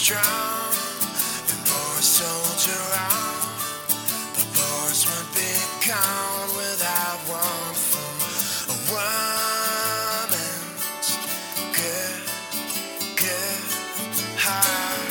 strong, and boys soldier on. The boys would be gone without one for a woman's good heart.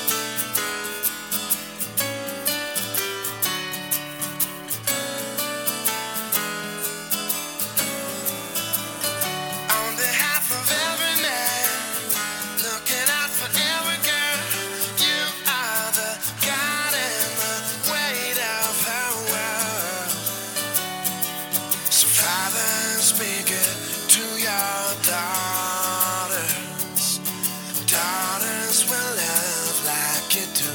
On behalf of every man, looking out for every girl, you are the God and the weight of her world. So fathers, be good to your daughters. Daughters will love like you do.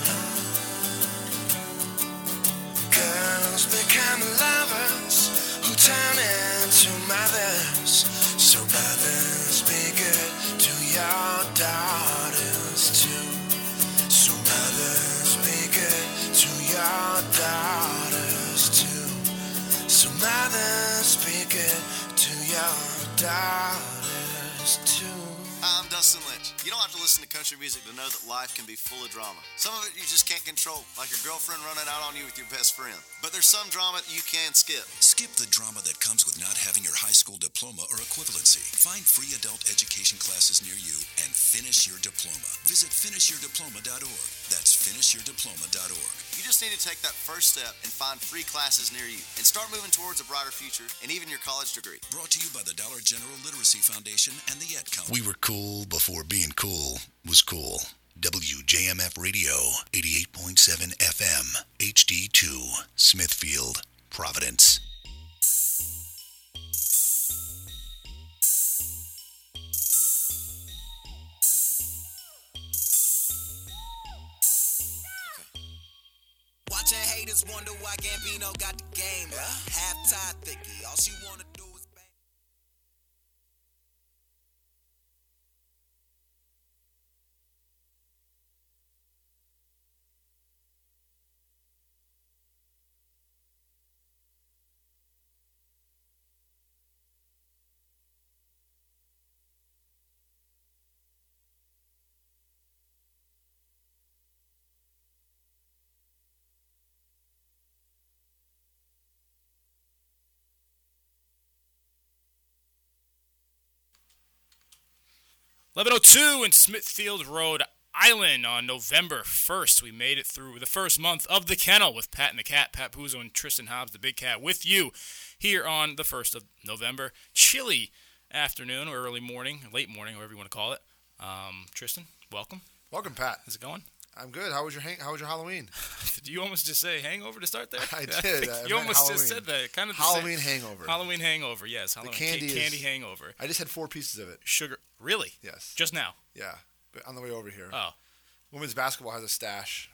Girls become lovers who turn into mothers. So mothers, be good to your daughters too. So mothers, be good to your daughters too. So mothers, be good to your daughters too. I'm Dustin Lynch. You don't have to listen to country music to know that life can be full of drama. Some of it you just can't control, like your girlfriend running out on you with your best friend. But there's some drama that you can skip. Skip the drama that comes with not having your high school diploma or equivalency. Find free adult education classes near you and finish your diploma. Visit finishyourdiploma.org. That's finishyourdiploma.org. You just need to take that first step and find free classes near you and start moving towards a brighter future and even your college degree. Brought to you by the Dollar General Literacy Foundation and the Yet Company. We were cool before being cool was cool. WJMF Radio, 88.7 FM, HD2, Smithfield, Providence. Watching haters wonder why Gambino got the game. Half-time thicky, all she wanna do is bang. .1102 in Smithfield, Rhode Island on November 1st. We made it through the first month of the kennel with Pat and the Cat, Pat Puzo and Tristan Hobbs, the Big Cat, with you here on the 1st of November. Chilly afternoon or early morning, late morning, whatever you want to call it. Tristan, welcome. Welcome, Pat. How's it going? I'm good. How was your Halloween? Did you almost just say hangover to start there? I did. You almost just said that. Kind of Halloween hangover. Halloween hangover, yes. Halloween candy hangover. I just had 4 pieces of it. Sugar. Really? Yes. Just now? Yeah, but on the way over here. Oh. Women's basketball has a stash.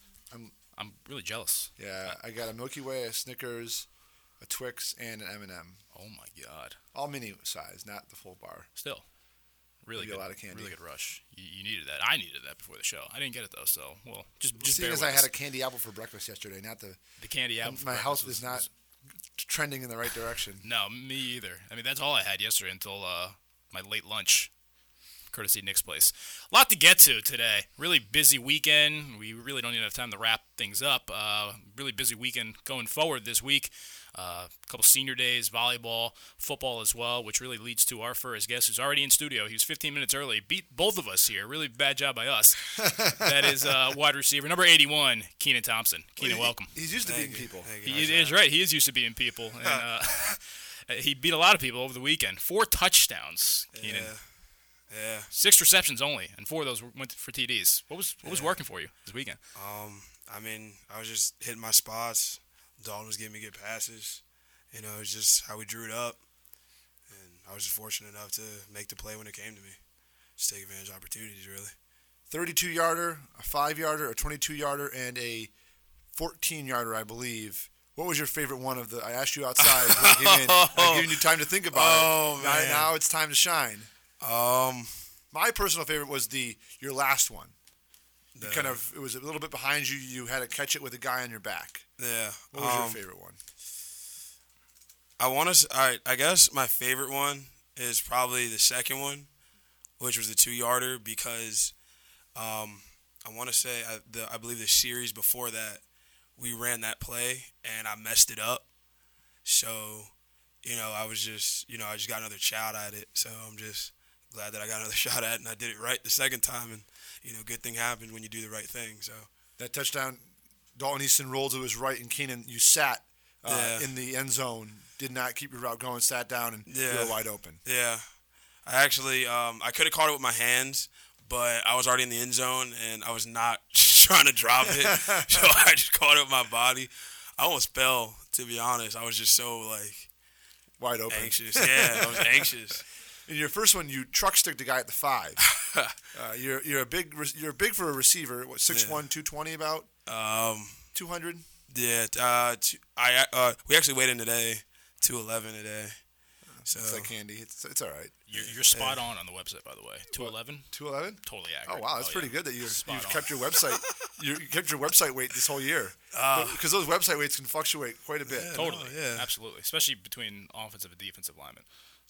I'm really jealous. Yeah, I got a Milky Way, a Snickers, a Twix, and an M&M. Oh, my God. All mini size, not the full bar. Still. Really Maybe good. A lot of candy. Really good rush. You needed that. I needed that before the show. I didn't get it, though, so, well, just Seeing bear as with I had us. a candy apple for breakfast yesterday, not the candy apple. My health is not trending in the right direction. No, me either. I mean, that's all I had yesterday until my late lunch, courtesy Nick's Place. A lot to get to today. Really busy weekend. We really don't even have time to wrap things up. Really busy weekend going forward this week. A couple senior days, volleyball, football as well, which really leads to our first guest who's already in studio. He was 15 minutes early. Beat both of us here. Really bad job by us. That is wide receiver, number 81, Keenan Thompson. Keenan, welcome. He's used to beating people. He is right. He is used to beating people. And he beat a lot of people over the weekend. 4 touchdowns, Keenan. Yeah. 6 receptions only, and 4 of those went for TDs. What was working for you this weekend? I mean, I was just hitting my spots. Dalton was giving me good passes. You know, it's just how we drew it up. And I was just fortunate enough to make the play when it came to me. Just take advantage of opportunities, really. 32-yarder, a 5-yarder, a 22-yarder, and a 14-yarder, I believe. What was your favorite one of the? I asked you outside. I'm giving you time to think about it. Oh, man. Now it's time to shine. My personal favorite was your last one. It was a little bit behind you. You had to catch it with a guy on your back. Yeah. What was your favorite one? I guess my favorite one is probably the second one, which was the 2-yarder, because I I want to say I believe the series before that, we ran that play and I messed it up. So, I was just, I just got another shot at it. So I'm just glad that I got another shot at it and I did it right the second time. And, good thing happens when you do the right thing. So That touchdown, Dalton Easton rolled to his right, and Keenan, you sat in the end zone, did not keep your route going, sat down, and you were wide open. Yeah. I actually, I could have caught it with my hands, but I was already in the end zone, and I was not trying to drop it, so I just caught it with my body. I almost fell, to be honest. I was just so, Wide open. anxious. Yeah, I was anxious. In your first one, you truck stick the guy at the 5. You're big for a receiver. What, 6'1", 220 about? 200. Yeah. We actually weighed in today, 211 today. So It's like candy. It's all right. You're spot on the website, by the way. 211. 211. Totally Oh accurate. wow, that's pretty good that you've Spot on. kept your website. You kept your website weight this whole year because those website weights can fluctuate quite a bit. Totally. yeah. Absolutely. Especially between offensive and defensive linemen.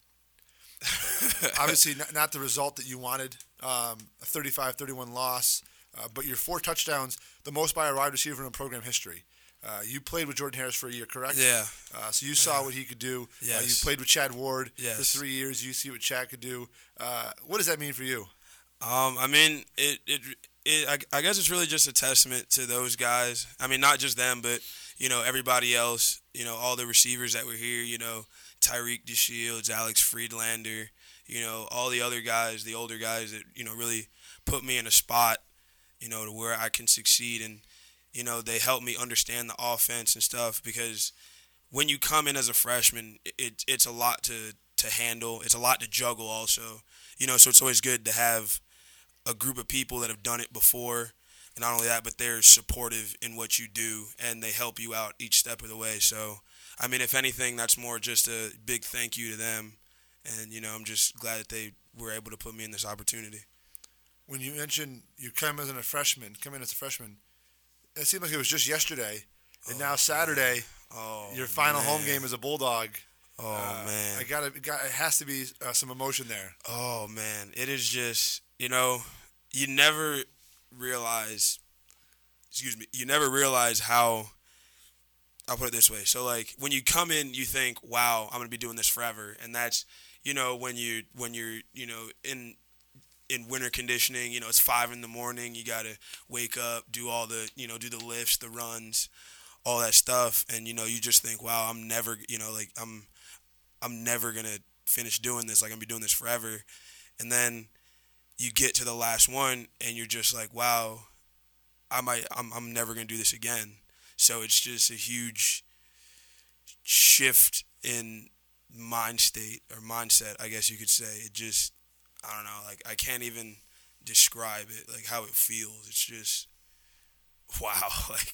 Obviously, not the result that you wanted. A 35-31 loss, but your 4 touchdowns, the most by a wide receiver in program history. You played with Jordan Harris for a year, correct? Yeah. So you saw what he could do. Yes. You played with Chad Ward for Yes. 3 years. You see what Chad could do. What does that mean for you? I mean, I guess it's really just a testament to those guys. I mean, not just them, but everybody else. All the receivers that were here. Tyreek DeShields, Alex Friedlander. All the other guys, the older guys that really put me in a spot. To where I can succeed, and they help me understand the offense and stuff. Because when you come in as a freshman, it's a lot to handle. It's a lot to juggle also. So it's always good to have a group of people that have done it before. And not only that, but they're supportive in what you do, and they help you out each step of the way. So, I mean, if anything, that's more just a big thank you to them. And, I'm just glad that they were able to put me in this opportunity. When you mentioned you come in as a freshman, it seemed like it was just yesterday, and now Saturday, your final home game as a Bulldog. Oh, man. It has to be some emotion there. Oh, man. It is just, you never realize how, I'll put it this way. So, when you come in, you think, wow, I'm going to be doing this forever. And that's, when you're in winter conditioning, it's 5 a.m, you got to wake up, do all the, do the lifts, the runs, all that stuff. And, you just think, wow, I'm never, I'm never going to finish doing this. I'm going to be doing this forever. And then you get to the last one and you're just like, wow, I'm never going to do this again. So it's just a huge shift in mind state or mindset, I guess you could say. It just, I don't know, I can't even describe it, how it feels. It's just, wow.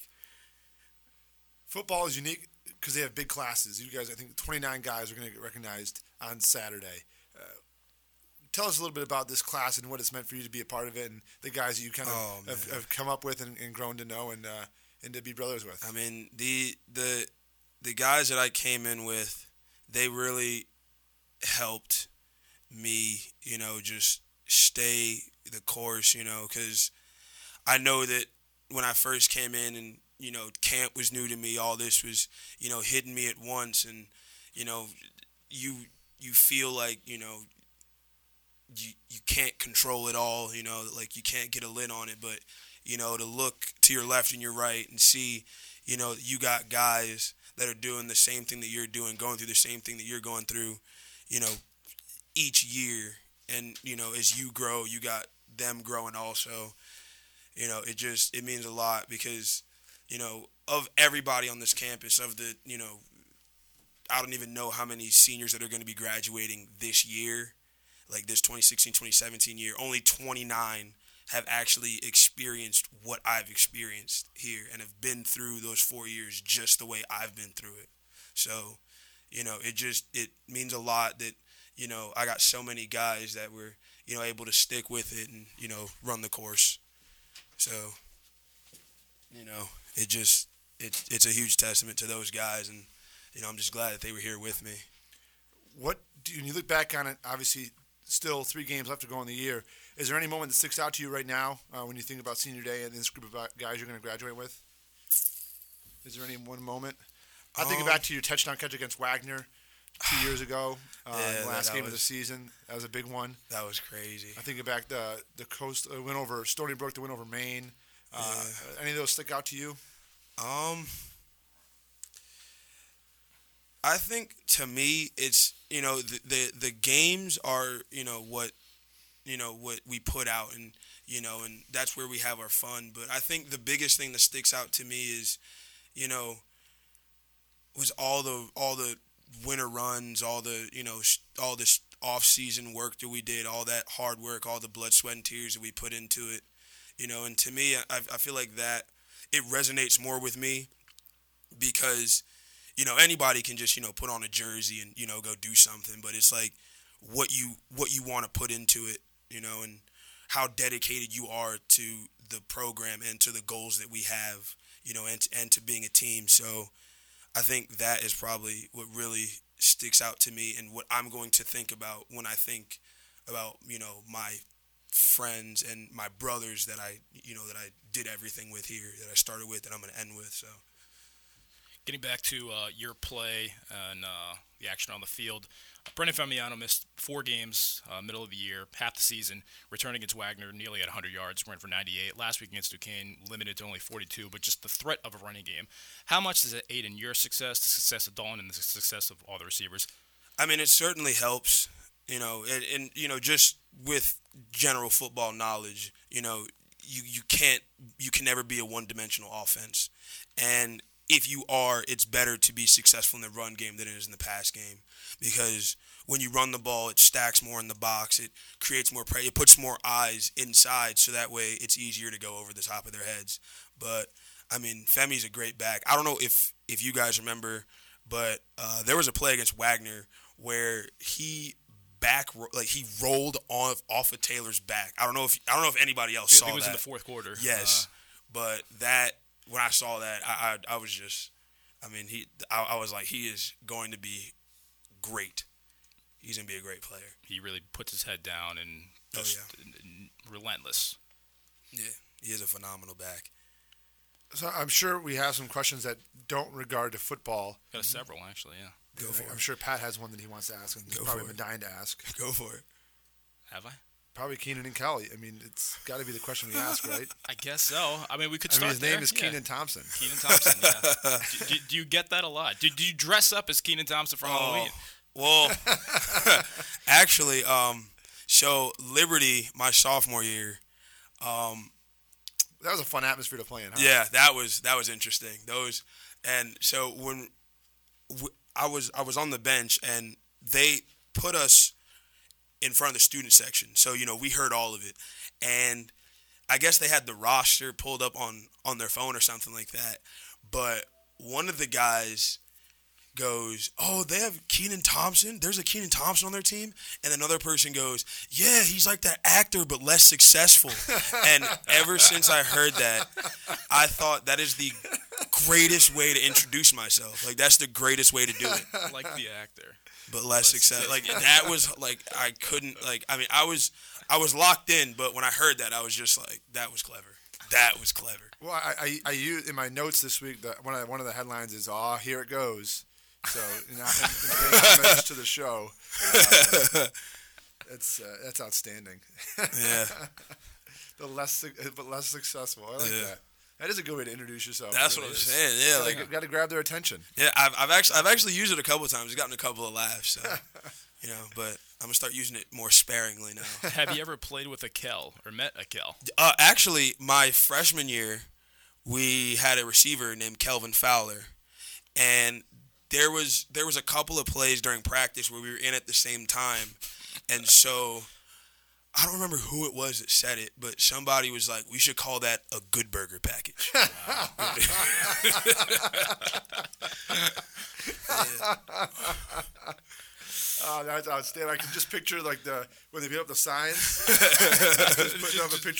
Football is unique because they have big classes. You guys, I think 29 guys are going to get recognized on Saturday. Tell us a little bit about this class and what it's meant for you to be a part of it, and the guys that you kind of have come up with and grown to know and to be brothers with. I mean, the guys that I came in with, they really helped me, just stay the course, because I know that when I first came in and, camp was new to me, all this was, hitting me at once, and, you feel like, you can't control it all, you can't get a lid on it, but, to look to your left and your right and see, you got guys that are doing the same thing that you're doing, going through the same thing that you're going through, each year. And, as you grow, you got them growing also. It means a lot because, of everybody on this campus, of the, I don't even know how many seniors that are going to be graduating this year, this 2016-2017 year. Only 29 have actually experienced what I've experienced here and have been through those 4 years just the way I've been through it. So, it means a lot that, I got so many guys that were, able to stick with it and, run the course. So, it's a huge testament to those guys, and, I'm just glad that they were here with me. When you look back on it, obviously still 3 games left to go in the year, Is there any moment that sticks out to you right now when you think about senior day and this group of guys you're going to graduate with? Is there any one moment? I think back to your touchdown catch against Wagner 2 years ago, the last game of the season. That was a big one. That was crazy. I think back the coast went over Stony Brook, the win over Maine. Any of those stick out to you? I think to me it's the games are what we put out and and that's where we have our fun. But I think the biggest thing that sticks out to me is was all the winter runs, all the all this off-season work that we did, all that hard work, all the blood, sweat, and tears that we put into it. And to me, I feel like that it resonates more with me because, anybody can just, put on a jersey and, go do something. But it's like what you want to put into it, and how dedicated you are to the program and to the goals that we have, and to being a team. So I think that is probably what really sticks out to me and what I'm going to think about when I think about, my friends and my brothers that I did everything with here, that I started with, that I'm going to end with. So, getting back to your play and the action on the field, Brendan Famiano missed 4 games middle of the year, half the season, returning against Wagner nearly at 100 yards, ran for 98. Last week against Duquesne, limited to only 42, but just the threat of a running game. How much does it aid in your success, the success of Dalton, and the success of all the receivers? I mean, it certainly helps, and just with general football knowledge, you can never be a one-dimensional offense. And if you are, it's better to be successful in the run game than it is in the pass game, because when you run the ball, it stacks more in the box. It creates more pressure. It puts more eyes inside, so that way it's easier to go over the top of their heads. But, I mean, Femi's a great back. I don't know if you guys remember, but there was a play against Wagner where he rolled off of Taylor's back. I don't know if anybody else saw that. I think it was in the fourth quarter. Yes, but that when I saw that, I was just, I was like, he is going to be great. He's going to be a great player. He really puts his head down and just relentless. Yeah, he is a phenomenal back. So I'm sure we have some questions that don't regard to football. Got several, actually, yeah. Go for it. I'm sure Pat has one that he wants to ask, and he's probably been dying to ask. Go for it. Have I? Probably Keenan and Kelly. I mean, it's got to be the question we ask, right? I guess so. I mean, we could start his there. name is Keenan Thompson. Keenan Thompson, yeah. do you get that a lot? Do you dress up as Keenan Thompson for Halloween? Well, actually, so Liberty, my sophomore year, that was a fun atmosphere to play in, huh? Yeah, that was interesting. And so when I was on the bench, and they put us in front of the student section, so we heard all of it, and I guess they had the roster pulled up on their phone or something like that. But one of the guys goes, "Oh, they have Keenan Thompson? There's a Keenan Thompson on their team?" And another person goes, "Yeah, he's like that actor but less successful." And ever since I heard that, I thought that is the greatest way to introduce myself. Like, that's the greatest way to do it. Like the actor. But less success. Like, that was like, I couldn't, like, I mean, I was locked in, but when I heard that, I was just like, that was clever. That was clever. Well, I used in my notes this week that one of the headlines is "Oh, here it goes." So, in homage to the show, that's outstanding. Yeah. But less successful. I like that. That is a good way to introduce yourself. That's what I'm saying. Yeah, got to grab their attention. Yeah, I've actually used it a couple of times. I've gotten a couple of laughs. So, but I'm gonna start using it more sparingly now. Have you ever played with a Kel or met a Kel? Actually, my freshman year, we had a receiver named Kelvin Fowler, and there was a couple of plays during practice where we were in at the same time, and so I don't remember who it was that said it, but somebody was like, "We should call that a good burger package." Oh, that's outstanding. I can just picture when they put up the signs, just putting up a picture